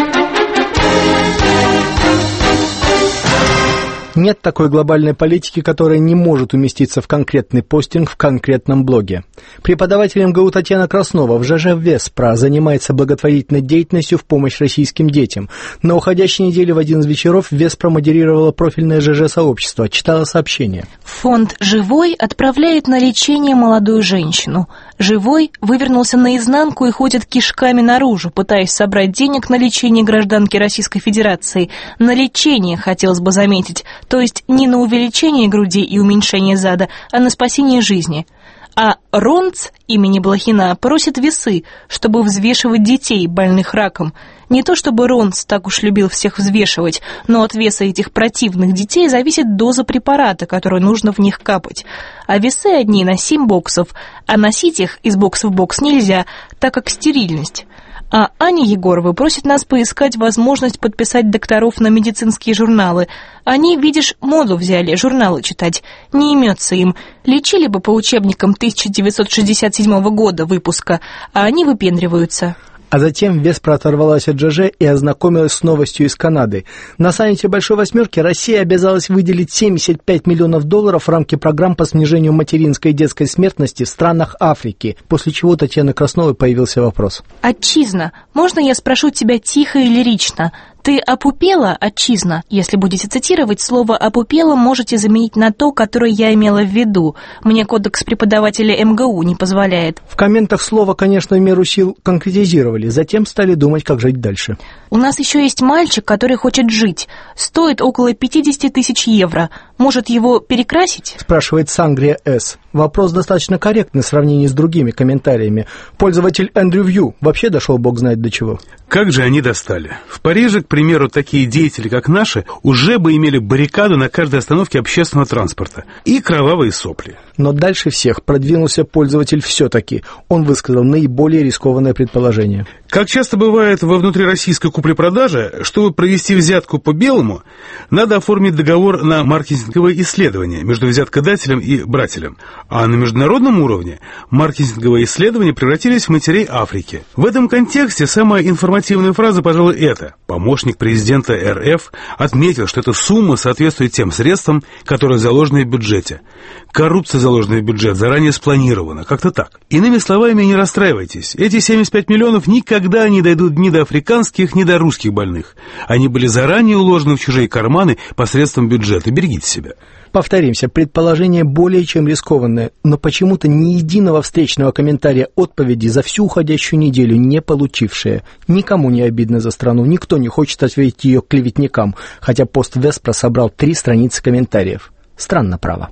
Нет такой глобальной политики, которая не может уместиться в конкретный постинг в конкретном блоге. Преподаватель эм гэ у Татьяна Краснова в ЖЖ Веспра занимается благотворительной деятельностью в помощь российским детям. На уходящей неделе в один из вечеров Веспра модерировала профильное ЖЖ-сообщество, читала сообщение. Фонд «Живой» отправляет на лечение молодую женщину. «Живой» вывернулся наизнанку и ходит кишками наружу, пытаясь собрать денег на лечение гражданки Российской Федерации. На лечение, хотелось бы заметить. То есть не на увеличение груди и уменьшение зада, а на спасение жизни. А Ронц имени Блохина просит весы, чтобы взвешивать детей, больных раком. Не то чтобы Ронц так уж любил всех взвешивать, но от веса этих противных детей зависит доза препарата, которую нужно в них капать. А весы одни на семь боксов, а носить их из бокса в бокс нельзя, так как стерильность. А Аня Егорова просит нас поискать возможность подписать докторов на медицинские журналы. Они, видишь, моду взяли, журналы читать. Не имется им. Лечили бы по учебникам тысяча девятьсот шестьдесят седьмого года выпуска, а они выпендриваются. А затем Веспра оторвалась от ЖЖ и ознакомилась с новостью из Канады. На саммите Большой Восьмерки Россия обязалась выделить семьдесят пять миллионов долларов в рамки программ по снижению материнской и детской смертности в странах Африки, после чего у Татьяны Красновой появился вопрос. Отчизна, можно я спрошу тебя тихо и лирично? «Ты опупела, отчизна?» Если будете цитировать, слово «опупела» можете заменить на то, которое я имела в виду. Мне кодекс преподавателя эм гэ у не позволяет. В комментах слово, конечно, в меру сил конкретизировали, затем стали думать, как жить дальше. У нас еще есть мальчик, который хочет жить. Стоит около пятьдесят тысяч евро. Может, его перекрасить? Спрашивает Сангрия С. Вопрос достаточно корректный в сравнении с другими комментариями. Пользователь Эндрю Вью вообще дошел бог знает до чего. Как же они достали? В Париже, к примеру, такие деятели, как наши, уже бы имели баррикаду на каждой остановке общественного транспорта и кровавые сопли. Но дальше всех продвинулся пользователь все-таки. Он высказал наиболее рискованное предположение. Как часто бывает во внутрироссийской купле-продаже, чтобы провести взятку по белому, надо оформить договор на маркетинговое исследование между взяткодателем и брателем. А на международном уровне маркетинговые исследования превратились в матерей Африки. В этом контексте самая информативная фраза, пожалуй, это. Помощник президента эр эф отметил, что эта сумма соответствует тем средствам, которые заложены в бюджете. Коррупция, заложенная в бюджет, заранее спланирована. Как-то так. Иными словами, не расстраивайтесь. Эти семьдесят пять миллионов никогда не дойдут ни до африканских, ни до русских больных. Они были заранее уложены в чужие карманы посредством бюджета. Берегите себя. Повторимся, предположение более чем рискованное, но почему-то ни единого встречного комментария отповеди за всю уходящую неделю не получившее. Никому не обидно за страну, никто не хочет ответить ее клеветникам, хотя пост Веспра собрал три страницы комментариев. Странно, право.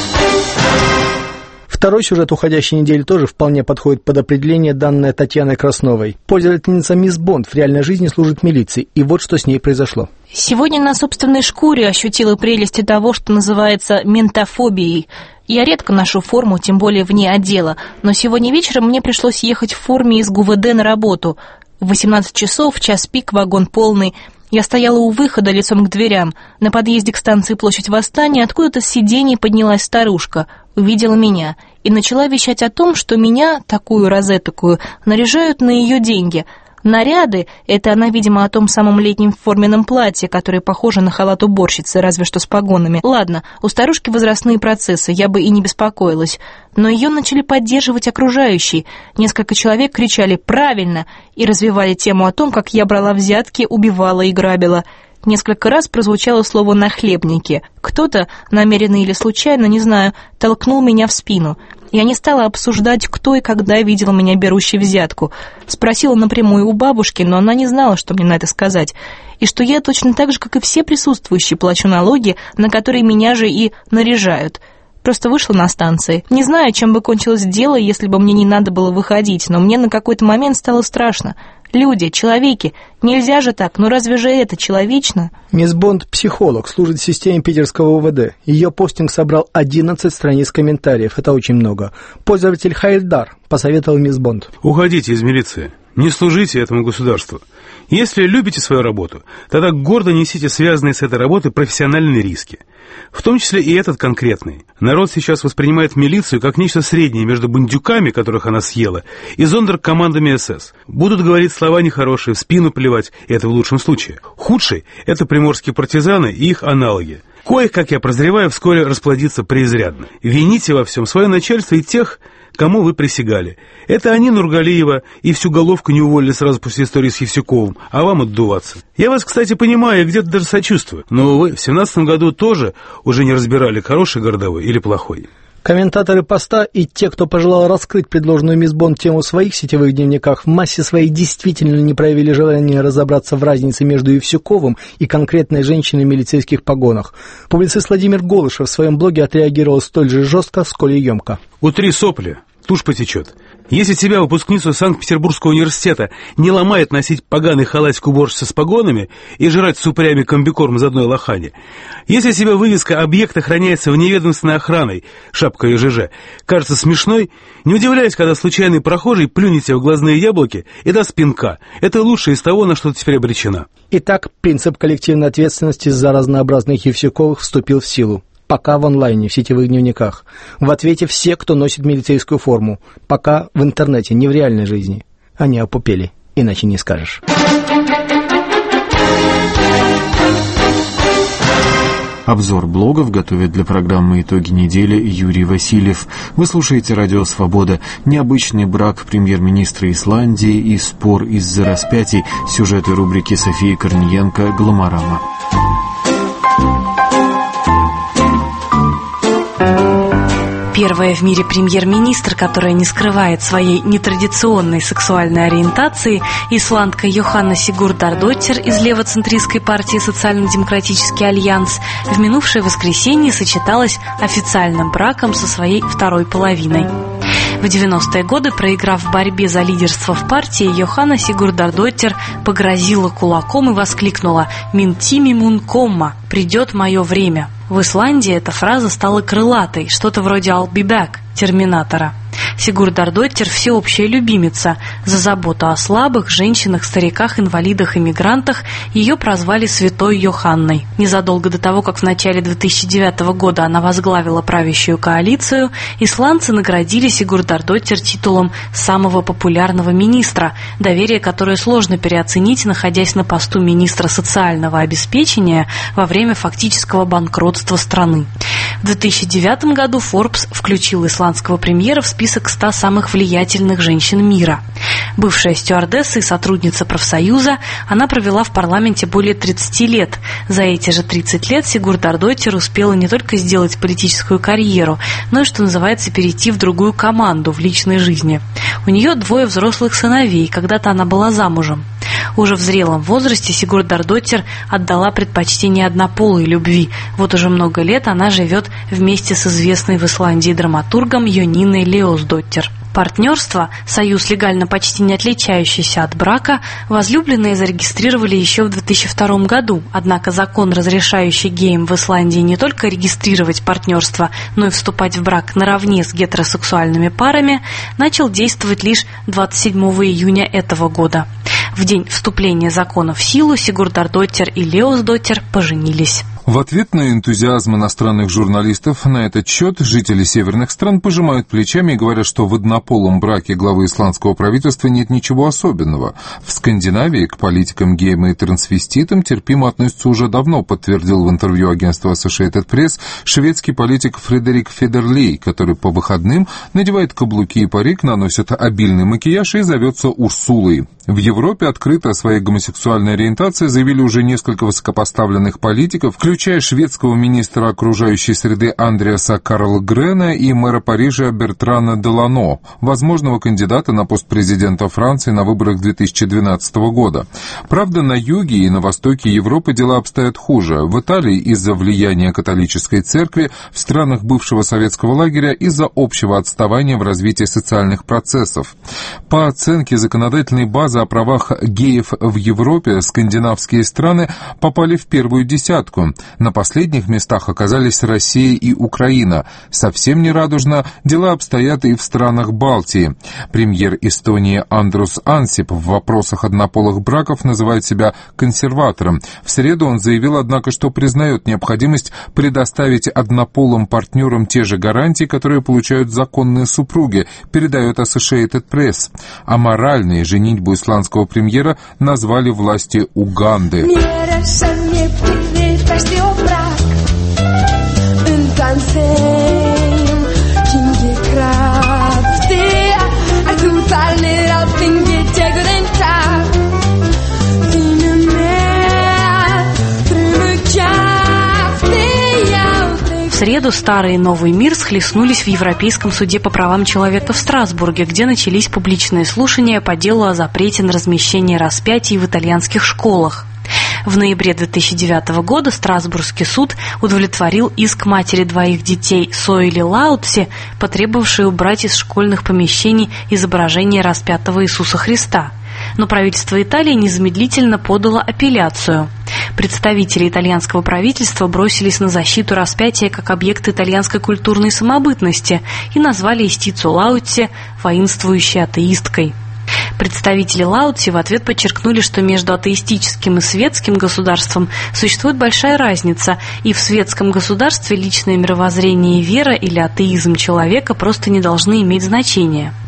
Второй сюжет уходящей недели тоже вполне подходит под определение, данное Татьяной Красновой. Пользовательница Мисс Бонд в реальной жизни служит в милиции, и вот что с ней произошло. Сегодня на собственной шкуре ощутила прелести того, что называется ментофобией. Я редко ношу форму, тем более вне отдела, но сегодня вечером мне пришлось ехать в форме из ГУВД на работу. В восемнадцать часов, час пик, вагон полный. Я стояла у выхода лицом к дверям. На подъезде к станции Площадь Восстания откуда-то с сиденья поднялась старушка, увидела меня и начала вещать о том, что меня, такую розетокую, наряжают на ее деньги. Наряды — это она, видимо, о том самом летнем форменном платье, которое похоже на халат уборщицы, разве что с погонами. Ладно, у старушки возрастные процессы, я бы и не беспокоилась. Но ее начали поддерживать окружающие. Несколько человек кричали «правильно» и развивали тему о том, как я брала взятки, убивала и грабила. Несколько раз прозвучало слово «нахлебники». Кто-то, намеренно или случайно, не знаю, толкнул меня в спину. Я не стала обсуждать, кто и когда видел меня берущей взятку. Спросила напрямую у бабушки, но она не знала, что мне на это сказать. И что я точно так же, как и все присутствующие, плачу налоги, на которые меня же и наряжают. Просто вышла на станции. Не знаю, чем бы кончилось дело, если бы мне не надо было выходить, но мне на какой-то момент стало страшно. Люди, человеки, нельзя же так, ну разве же это человечно? Мисс Бонд – психолог, служит в системе питерского УВД. Ее постинг собрал одиннадцать страниц комментариев, это очень много. Пользователь Хайрдар посоветовал мисс Бонд. Уходите из милиции, не служите этому государству. Если любите свою работу, тогда гордо несите связанные с этой работой профессиональные риски. В том числе и этот конкретный. Народ сейчас воспринимает милицию как нечто среднее между бандюками, которых она съела, и зондеркомандами эс эс. Будут говорить слова нехорошие, в спину плевать, и это в лучшем случае. Худший – это приморские партизаны и их аналоги. Коих, как я прозреваю, вскоре расплодится преизрядно. Вините во всем свое начальство и тех, кому вы присягали. Это они Нургалиева и всю головку не уволили сразу после истории с Евсюковым, а вам отдуваться. Я вас, кстати, понимаю и где-то даже сочувствую, но вы в семнадцатом году тоже уже не разбирали, хороший городовой или плохой. Комментаторы поста и те, кто пожелал раскрыть предложенную мисс Бонд тему в своих сетевых дневниках, в массе своей действительно не проявили желания разобраться в разнице между Евсюковым и конкретной женщиной в милицейских погонах. Публицист Владимир Голышев в своем блоге отреагировал столь же жестко, сколь и емко. Утри сопли, тушь потечет. Если тебя, выпускницу Санкт-Петербургского университета, не ломает носить поганый халатик уборщицы с погонами и жрать с упырями комбикорм из одной лохани, если тебе вывеска «Объект охраняется вневедомственной охраной», шапка и ЖЖ, кажется смешной, не удивляйся, когда случайный прохожий плюнет тебе в глазные яблоки и даст пинка. Это лучшее из того, на что ты теперь обречена. Итак, принцип коллективной ответственности за разнообразных Евсюковых вступил в силу. Пока в онлайне, в сетевых дневниках. В ответе все, кто носит милицейскую форму. Пока в интернете, не в реальной жизни. Они опупели, иначе не скажешь. Обзор блогов готовит для программы «Итоги недели» Юрий Васильев. Вы слушаете «Радио Свобода». Необычный брак премьер-министра Исландии и спор из-за распятий. Сюжеты рубрики Софии Корниенко «Гламорама». Первая в мире премьер-министр, которая не скрывает своей нетрадиционной сексуальной ориентации, исландка Йоханна Сигурдардоттир из левоцентристской партии «Социально-демократический альянс» в минувшее воскресенье сочеталась официальным браком со своей второй половиной. В девяностые годы, проиграв в борьбе за лидерство в партии, Йоханна Сигурдардоттир погрозила кулаком и воскликнула «Мин тими мун комма» – «Придет мое время». В Исландии эта фраза стала крылатой, что-то вроде «I'll be back» Терминатора. Сигурдардоттир – всеобщая любимица. За заботу о слабых, женщинах, стариках, инвалидах и мигрантах ее прозвали Святой Йоханной. Незадолго до того, как в начале две тысячи девятого года она возглавила правящую коалицию, исландцы наградили Сигурдардоттир титулом самого популярного министра, доверие которое сложно переоценить, находясь на посту министра социального обеспечения во время фактического банкротства страны. В две тысячи девятом году Forbes включил исландского премьера в список ста самых влиятельных женщин мира. Бывшая стюардесса и сотрудница профсоюза, она провела в парламенте более тридцати лет. За эти же тридцать лет Сигурдардоттир успела не только сделать политическую карьеру, но и, что называется, перейти в другую команду в личной жизни. У нее двое взрослых сыновей, когда-то она была замужем. Уже в зрелом возрасте Сигурдардоттир отдала предпочтение однополой любви. Вот уже много лет она живет вместе с известной в Исландии драматургом Йониной Леосдоттир. Партнерство, союз легально почти не отличающийся от брака, возлюбленные зарегистрировали еще в две тысячи втором году. Однако закон, разрешающий геям в Исландии не только регистрировать партнерство, но и вступать в брак наравне с гетеросексуальными парами, начал действовать лишь двадцать седьмого июня этого года. В день вступления закона в силу Сигурдардоттир и Леосдоттир поженились. В ответ на энтузиазм иностранных журналистов на этот счет жители северных стран пожимают плечами и говорят, что в однополом браке главы исландского правительства нет ничего особенного. В Скандинавии к политикам, геям и трансвеститам терпимо относятся уже давно, подтвердил в интервью агентства Associated Press шведский политик Фредерик Федерлей, который по выходным надевает каблуки и парик, наносит обильный макияж и зовется Урсулой. В Европе открыто о своей гомосексуальной ориентации заявили уже несколько высокопоставленных политиков, включая шведского министра окружающей среды Андреаса Карлгрена и мэра Парижа Бертрана Делано, возможного кандидата на пост президента Франции на выборах две тысячи двенадцатого года. Правда, на юге и на востоке Европы дела обстоят хуже. В Италии из-за влияния католической церкви, в странах бывшего советского лагеря из-за общего отставания в развитии социальных процессов. По оценке законодательной базы о правах геев в Европе, скандинавские страны попали в первую десятку. На последних местах оказались Россия и Украина. Совсем нерадужно дела обстоят и в странах Балтии. Премьер Эстонии Андрус Ансип в вопросах однополых браков называет себя консерватором. В среду он заявил, однако, что признает необходимость предоставить однополым партнерам те же гарантии, которые получают законные супруги, передает Associated Press. Аморальной женитьбу исландского премьера назвали власти Уганды. В среду Старый и Новый мир схлестнулись в Европейском суде по правам человека в Страсбурге, где начались публичные слушания по делу о запрете на размещение распятий в итальянских школах. В ноябре две тысячи девятого года Страсбургский суд удовлетворил иск матери двоих детей Сойли Лаутси, потребовавшей убрать из школьных помещений изображение распятого Иисуса Христа. Но правительство Италии незамедлительно подало апелляцию. Представители итальянского правительства бросились на защиту распятия как объекта итальянской культурной самобытности и назвали истицу Лаутси воинствующей атеисткой. Представители Лаутси в ответ подчеркнули, что между атеистическим и светским государством существует большая разница, и в светском государстве личное мировоззрение и вера или атеизм человека просто не должны иметь значения.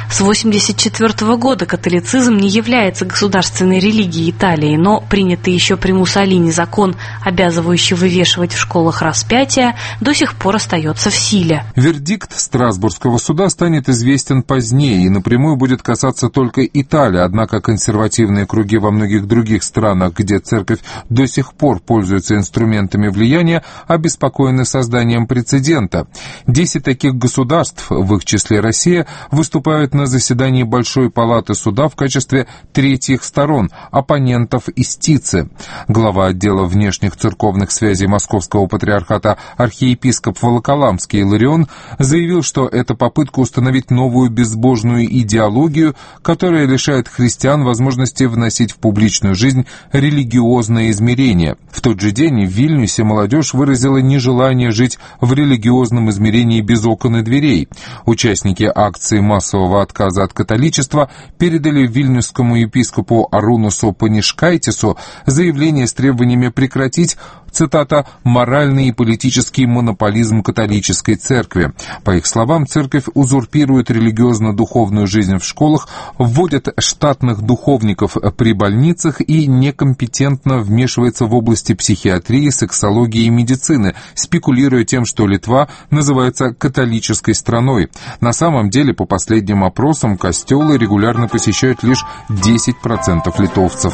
С восемьдесят четвёртого года католицизм не является государственной религией Италии, но принятый еще при Муссолини закон, обязывающий вывешивать в школах распятия, до сих пор остается в силе. Вердикт Страсбургского суда станет известен позднее и напрямую будет касаться только Италии, однако консервативные круги во многих других странах, где церковь до сих пор пользуется инструментами влияния, обеспокоены созданием прецедента. Десять таких государств, в их числе Россия, выступают на заседании Большой палаты суда в качестве третьих сторон, оппонентов истицы. Глава отдела внешних церковных связей Московского патриархата архиепископ Волоколамский Иларион заявил, что это попытка установить новую безбожную идеологию, которая лишает христиан возможности вносить в публичную жизнь религиозное измерение. В тот же день в Вильнюсе молодежь выразила нежелание жить в религиозном измерении без окон и дверей. Участники акции массового отказа от католичества передали вильнюсскому епископу Арунусу Панишкайтису заявление с требованиями прекратить, цитата, «моральный и политический монополизм католической церкви». По их словам, церковь узурпирует религиозно-духовную жизнь в школах, вводит штатных духовников при больницах и некомпетентно вмешивается в области психиатрии, сексологии и медицины, спекулируя тем, что Литва называется католической страной. На самом деле, по последним опросам, костелы регулярно посещают лишь десять процентов литовцев.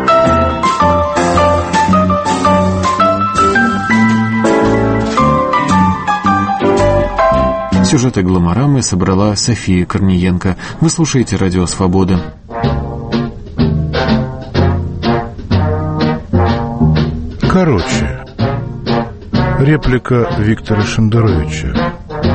Сюжеты «Гломорамы» собрала София Корниенко. Вы слушаете «Радио Свобода». Короче. Реплика Виктора Шендеровича.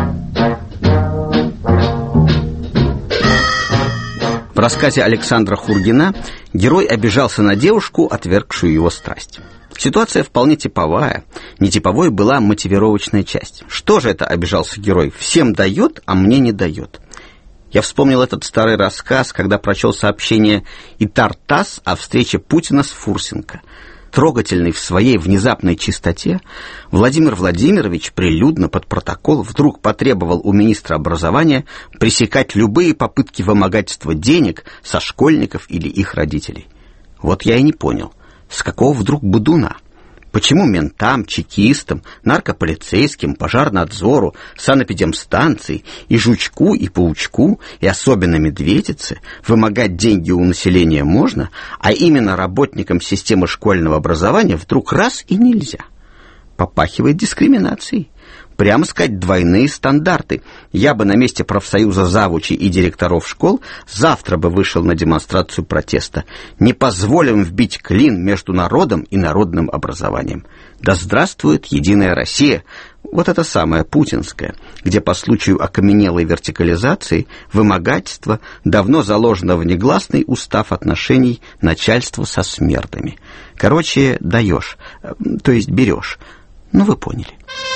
В рассказе Александра Хургина герой обижался на девушку, отвергшую его страсть. Ситуация вполне типовая. Нетиповой была мотивировочная часть. Что же это обижался герой? Всем дает, а мне не дает. Я вспомнил этот старый рассказ, когда прочел сообщение Итар ТАСС о встрече Путина с Фурсенко. Трогательный в своей внезапной чистоте, Владимир Владимирович прилюдно под протокол вдруг потребовал у министра образования пресекать любые попытки вымогательства денег со школьников или их родителей. Вот я и не понял, с какого вдруг бадуна? Почему ментам, чекистам, наркополицейским, пожарнадзору, санэпидемстанции и жучку, и паучку, и особенно медведице вымогать деньги у населения можно, а именно работникам системы школьного образования вдруг раз и нельзя? Попахивает дискриминацией. Прямо сказать, двойные стандарты. Я бы на месте профсоюза завучей и директоров школ завтра бы вышел на демонстрацию протеста. Не позволим вбить клин между народом и народным образованием. Да здравствует Единая Россия, вот это самое путинское, где по случаю окаменелой вертикализации вымогательство давно заложено в негласный устав отношений начальства со смердами. Короче, даешь, то есть берешь. Ну, вы поняли.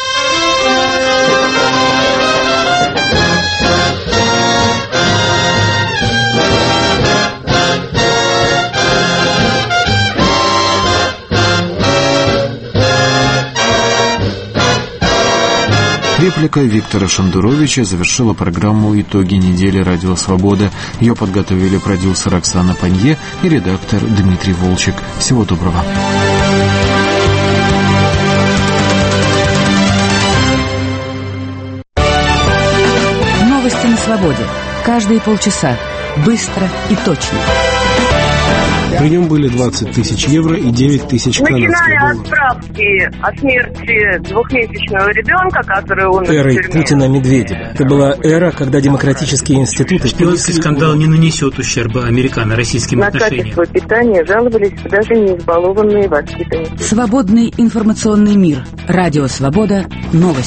Реплика Виктора Шендеровича завершила программу «Итоги недели. Радио Свобода». Ее подготовили продюсер Оксана Панье и редактор Дмитрий Волчек. Всего доброго. Новости на свободе. Каждые полчаса. Быстро и точно. При нем были двадцать тысяч евро и девять тысяч канадских долларов. Начиная от справки о смерти двухмесячного ребенка, который умер в Эрой тюрьме. Путина-Медведева. Это была эра, когда демократические институты... Шпионский скандал не нанесет ущерба американо-российским На отношениям. качество питания жаловались даже не избалованные воспитанники. Свободный информационный мир. Радио Свобода. Новости.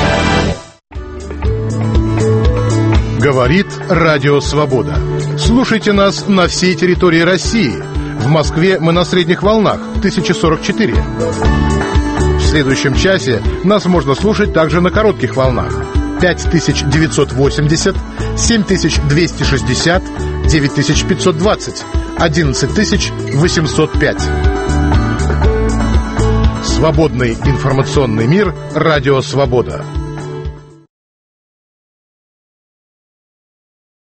Говорит Радио Свобода. Слушайте нас на всей территории России. В Москве мы на средних волнах тысяча сорок четыре. В следующем часе нас можно слушать также на коротких волнах пять тысяч девятьсот восемьдесят, семь тысяч двести шестьдесят, девять тысяч пятьсот двадцать, одиннадцать тысяч восемьсот пять. Свободный информационный мир. Радио Свобода.